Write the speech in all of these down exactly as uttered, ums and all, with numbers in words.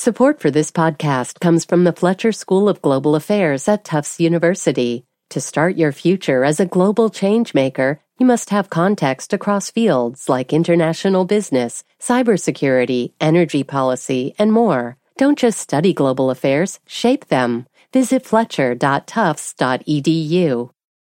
Support for this podcast comes from the Fletcher School of Global Affairs at Tufts University. To start your future as a global changemaker, you must have context across fields like international business, cybersecurity, energy policy, and more. Don't just study global affairs, shape them. Visit fletcher dot tufts dot e d u.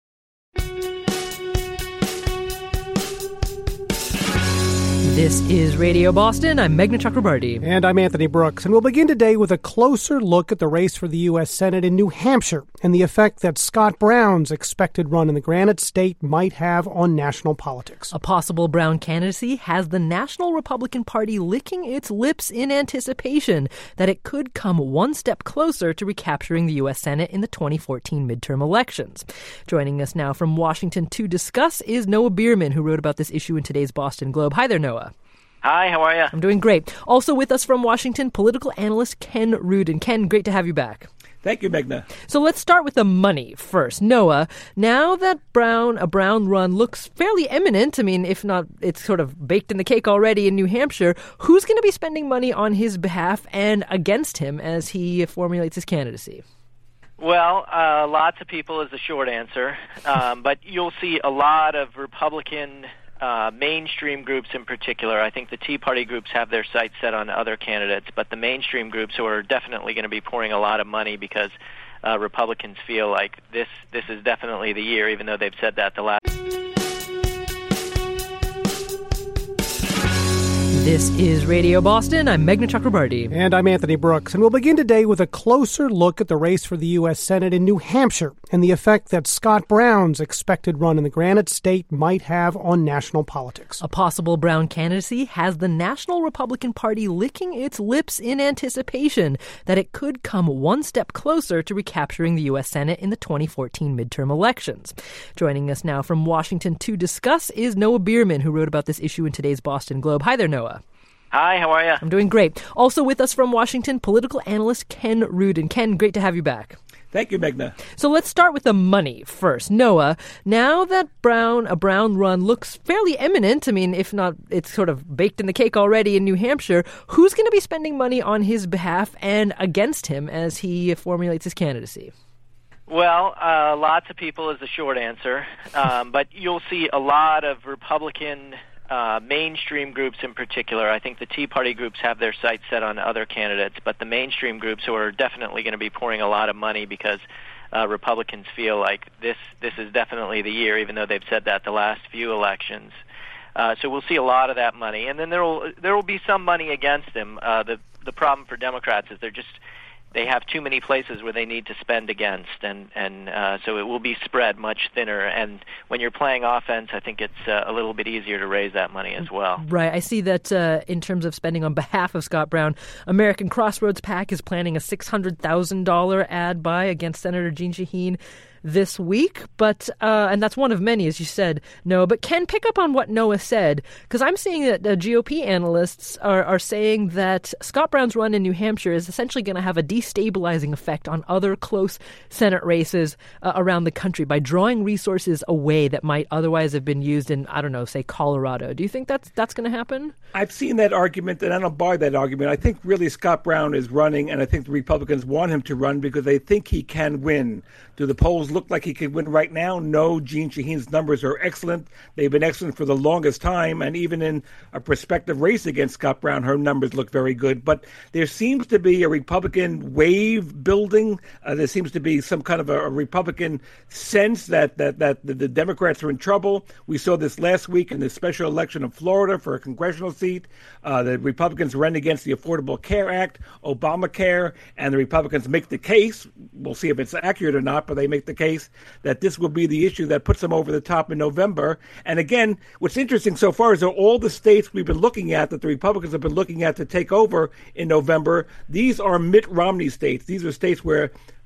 This is Radio Boston. I'm Meghna Chakrabarti. And I'm Anthony Brooks. And we'll begin today with a closer look at the race for the U S Senate in New Hampshire and the effect that Scott Brown's expected run in the Granite State might have on national politics. A possible Brown candidacy has the National Republican Party licking its lips in anticipation that it could come one step closer to recapturing the U S Senate in the twenty fourteen midterm elections. Joining us now from Washington to discuss is Noah Bierman, who wrote about this issue in today's Boston Globe. Hi there, Noah. Hi, how are you? I'm doing great. Also with us from Washington, political analyst Ken Rudin. Ken, great to have you back. Thank you, Meghna. So let's start with the money first. Noah, now that Brown, a Brown run looks fairly imminent, I mean, if not, it's sort of baked in the cake already in New Hampshire, who's going to be spending money on his behalf and against him as he formulates his candidacy? Well, uh, lots of people is the short answer, um, but you'll see a lot of Republican Uh, mainstream groups in particular. I think the Tea Party groups have their sights set on other candidates, but the mainstream groups who are definitely going to be pouring a lot of money because uh, Republicans feel like this this is definitely the year, even though they've said that the last... This is Radio Boston. I'm Meghna Chakrabarti. And I'm Anthony Brooks. And we'll begin today with a closer look at the race for the U S Senate in New Hampshire and the effect that Scott Brown's expected run in the Granite State might have on national politics. A possible Brown candidacy has the National Republican Party licking its lips in anticipation that it could come one step closer to recapturing the U S Senate in the twenty fourteen midterm elections. Joining us now from Washington to discuss is Noah Bierman, who wrote about this issue in today's Boston Globe. Hi there, Noah. Hi, how are you? I'm doing great. Also with us from Washington, political analyst Ken Rudin. Ken, great to have you back. Thank you, Meghna. So let's start with the money first. Noah, now that Brown, a Brown run looks fairly imminent, I mean, if not, it's sort of baked in the cake already in New Hampshire, who's going to be spending money on his behalf and against him as he formulates his candidacy? Well, uh, lots of people is the short answer, um, but you'll see a lot of Republican Uh, mainstream groups in particular. I think the Tea Party groups have their sights set on other candidates, but the mainstream groups who are definitely going to be pouring a lot of money because uh, Republicans feel like this this is definitely the year, even though they've said that the last few elections. Uh, so we'll see a lot of that money, and then there will there will be some money against them. Uh, the the problem for Democrats is they're just they have too many places where they need to spend against, and and uh, so it will be spread much thinner. And when you're playing offense, I think it's uh, a little bit easier to raise that money as well. Right. I see that uh, in terms of spending on behalf of Scott Brown, American Crossroads PAC is planning a six hundred thousand dollars ad buy against Senator Jeanne Shaheen this week, but uh, and that's one of many, as you said, Noah. But Ken, pick up on what Noah said, because I'm seeing that uh, G O P analysts are, are saying that Scott Brown's run in New Hampshire is essentially going to have a destabilizing effect on other close Senate races uh, around the country by drawing resources away that might otherwise have been used in, I don't know, say Colorado. Do you think that's that's going to happen? I've seen that argument, and I don't buy that argument. I think really Scott Brown is running, and I think the Republicans want him to run because they think he can win. Do the polls look like he could win right now? No. Jeanne Shaheen's numbers are excellent. They've been excellent for the longest time, and even in a prospective race against Scott Brown, her numbers look very good. But there seems to be a Republican wave building. Uh, there seems to be some kind of a, a Republican sense that, that, that the, the Democrats are in trouble. We saw this last week in the special election of Florida for a congressional seat. Uh, the Republicans ran against the Affordable Care Act, Obamacare, and the Republicans make the case. We'll see if it's accurate or not, but they make the case that this will be the issue that puts them over the top in November. And again, what's interesting so far is that all the states we've been looking at, that the Republicans have been looking at to take over in November, these are Mitt Romney states. These are states where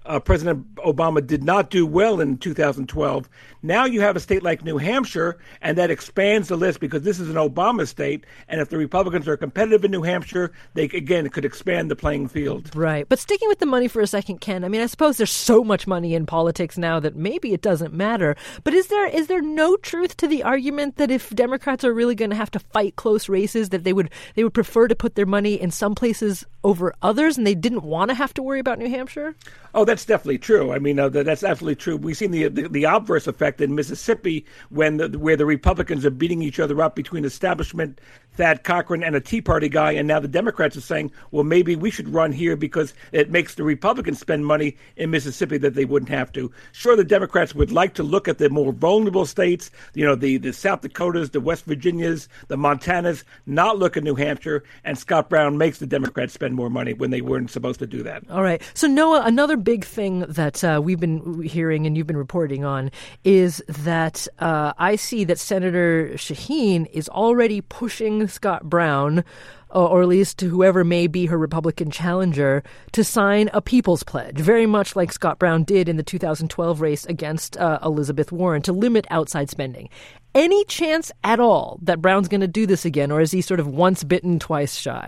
uh, President Obama did not do well in two thousand twelve. Now you have a state like New Hampshire, and that expands the list because this is an Obama state. And if the Republicans are competitive in New Hampshire, they, again, could expand the playing field. Right. But sticking with the money for a second, Ken, I mean, I suppose there's so much money in politics now that maybe it doesn't matter. But is there is there no truth to the argument that if Democrats are really going to have to fight close races, that they would they would prefer to put their money in some places over others, and they didn't want to have to worry about New Hampshire? Oh, that's definitely true. I mean, uh, that's absolutely true. We've seen the, the the obverse effect in Mississippi when the, where the Republicans are beating each other up between establishment, Thad Cochran, and a Tea Party guy, and now the Democrats are saying, well, maybe we should run here because it makes the Republicans spend money in Mississippi that they wouldn't have to. Sure, the Democrats would like to look at the more vulnerable states, you know, the, the South Dakotas, the West Virginias, the Montanas, not look at New Hampshire, and Scott Brown makes the Democrats spend more money when they weren't supposed to do that. All right. So, Noah, another big thing that uh, we've been hearing and you've been reporting on is that uh, I see that Senator Shaheen is already pushing Scott Brown, uh, or at least to whoever may be her Republican challenger, to sign a People's Pledge, very much like Scott Brown did in the two thousand twelve race against uh, Elizabeth Warren, to limit outside spending. Any chance at all that Brown's going to do this again, or is he sort of once bitten, twice shy?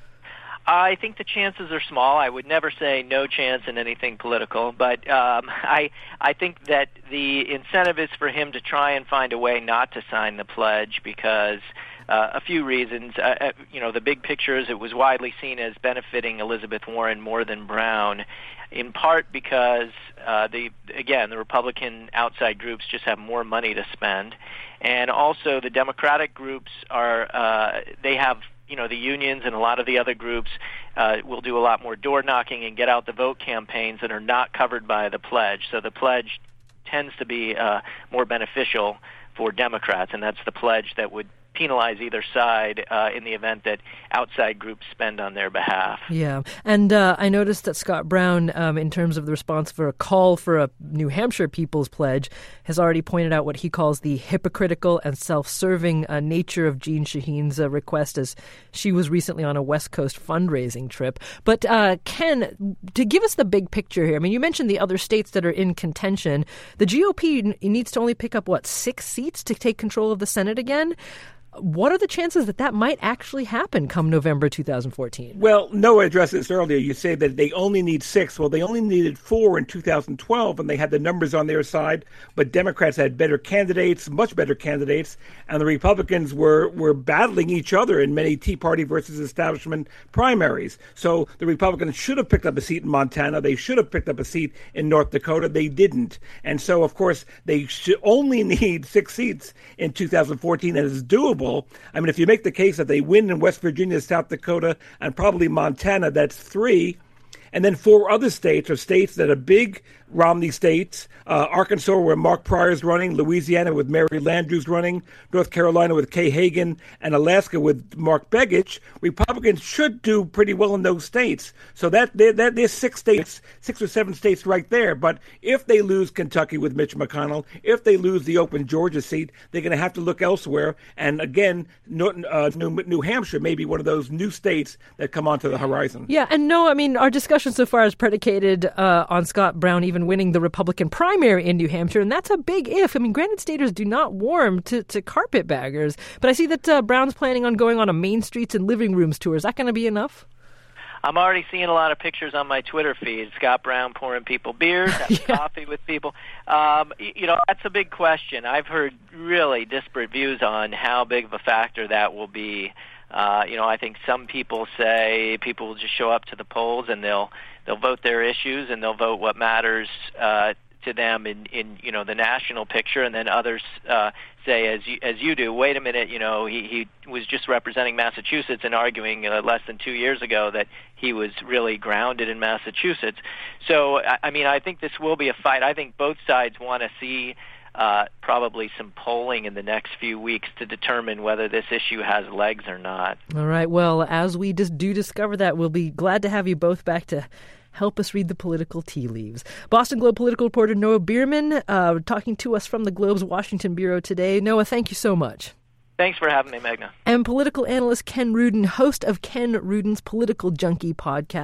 I think the chances are small. I would never say no chance in anything political, but um, I I think that the incentive is for him to try and find a way not to sign the pledge because uh, a few reasons. Uh, you know, the big picture is it was widely seen as benefiting Elizabeth Warren more than Brown, in part because uh, the again the Republican outside groups just have more money to spend, and also the Democratic groups are uh, they have. You know, the unions and a lot of the other groups uh, will do a lot more door knocking and get out the vote campaigns that are not covered by the pledge. So the pledge tends to be uh, more beneficial for Democrats, and that's the pledge that would penalize either side uh, in the event that outside groups spend on their behalf. Yeah. And uh, I noticed that Scott Brown, um, in terms of the response for a call for a New Hampshire People's Pledge, has already pointed out what he calls the hypocritical and self-serving uh, nature of Jeanne Shaheen's uh, request, as she was recently on a West Coast fundraising trip. But uh, Ken, to give us the big picture here, I mean, you mentioned the other states that are in contention. The G O P n- needs to only pick up, what, six seats to take control of the Senate again? What are the chances that that might actually happen come November two thousand fourteen? Well, Noah addressed this earlier. You say that they only need six. Well, they only needed four in two thousand twelve, and they had the numbers on their side. But Democrats had better candidates, much better candidates, and the Republicans were, were battling each other in many Tea Party versus establishment primaries. So the Republicans should have picked up a seat in Montana. They should have picked up a seat in North Dakota. They didn't. And so, of course, they should only need six seats in two thousand fourteen, and it's doable. I mean, if you make the case that they win in West Virginia, South Dakota, and probably Montana, that's three. And then four other states are states that are big Romney states, uh, Arkansas where Mark Pryor's running, Louisiana with Mary Landrieu's running, North Carolina with Kay Hagan, and Alaska with Mark Begich. Republicans should do pretty well in those states. So that, that there's six states, six or seven states right there. But if they lose Kentucky with Mitch McConnell, if they lose the open Georgia seat, they're going to have to look elsewhere. And again, New, uh, New, New Hampshire may be one of those new states that come onto the horizon. Yeah, and no, I mean, our discussion so far is predicated uh, on Scott Brown even winning the Republican primary in New Hampshire, and that's a big if. I mean, Granite Staters do not warm to, to carpetbaggers, but I see that uh, Brown's planning on going on a Main Streets and Living Rooms tour. Is that going to be enough? I'm already seeing a lot of pictures on my Twitter feed. Scott Brown pouring people beers, having yeah. coffee with people. Um, you know, that's a big question. I've heard really disparate views on how big of a factor that will be. Uh, you know, I think some people say people will just show up to the polls and they'll they'll vote their issues and they'll vote what matters uh, to them in, in you know the national picture, and then others uh, say, as you, as you do, wait a minute, you know, he, he was just representing Massachusetts and arguing uh, less than two years ago that he was really grounded in Massachusetts. So, I, I mean, I think this will be a fight. I think both sides want to see Uh, probably some polling in the next few weeks to determine whether this issue has legs or not. All right. Well, as we just do discover that, we'll be glad to have you both back to help us read the political tea leaves. Boston Globe political reporter Noah Bierman uh, talking to us from the Globe's Washington bureau today. Noah, thank you so much. Thanks for having me, Magna. And political analyst Ken Rudin, host of Ken Rudin's Political Junkie podcast,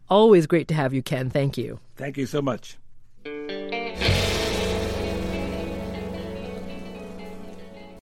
Always great to have you, Ken. Thank you. Thank you so much.